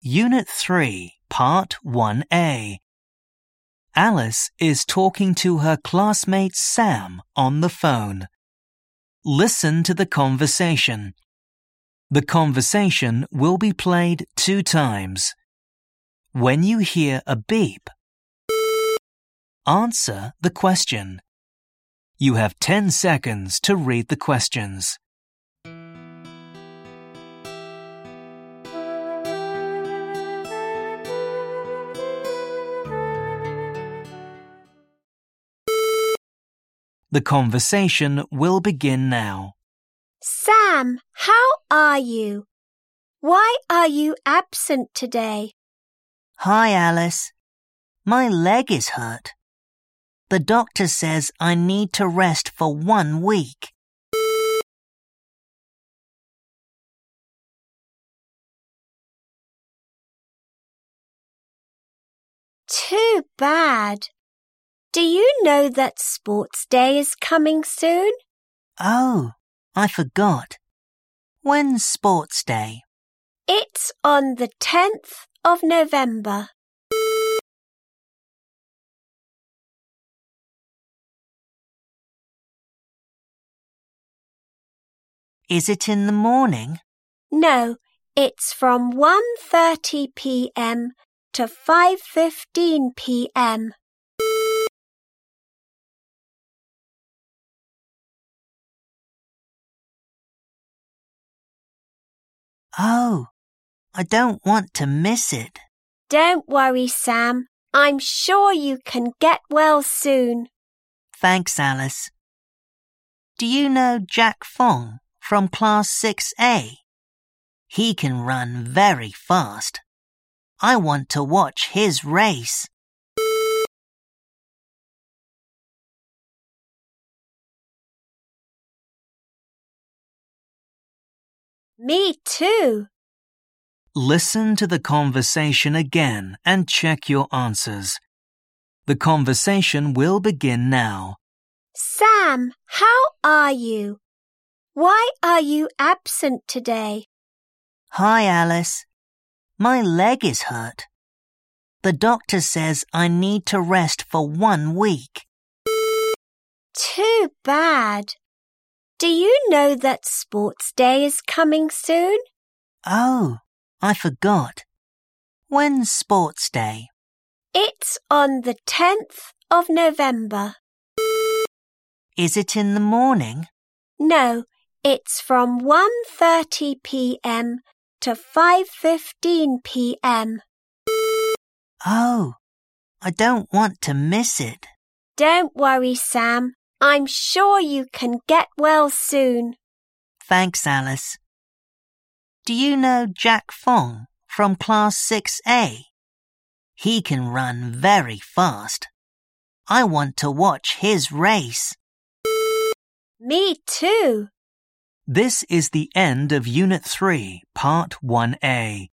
Unit 3, Part 1A. Alice is talking to her classmate Sam on the phone. Listen to the conversation. The conversation will be played 2 times. When you hear a beep, answer the question. You have 10 seconds to read the questions. The conversation will begin now. Sam, how are you? Why are you absent today? Hi, Alice. My leg is hurt. The doctor says I need to rest for 1 week. Too bad. Do you know that Sports Day is coming soon? Oh, I forgot. When's Sports Day? It's on the 10th of November. Is it in the morning? No, it's from 1:30 p.m. to 5:15 p.m. Oh, I don't want to miss it. Don't worry, Sam. I'm sure you can get well soon. Thanks, Alice. Do you know Jack Fong from Class 6A? He can run very fast. I want to watch his race. Me too. Listen to the conversation again and check your answers. The conversation will begin now. Sam, how are you? Why are you absent today? Hi, Alice. My leg is hurt. The doctor says I need to rest for 1 week. Too bad. Do you know that Sports Day is coming soon? Oh, I forgot. When's Sports Day? It's on the 10th of November. Is it in the morning? No, it's from 1:30 p.m. to 5:15 p.m. Oh, I don't want to miss it. Don't worry, Sam. I'm sure you can get well soon. Thanks, Alice. Do you know Jack Fong from Class 6A? He can run very fast. I want to watch his race. Me too. This is the end of Unit 3, Part 1A.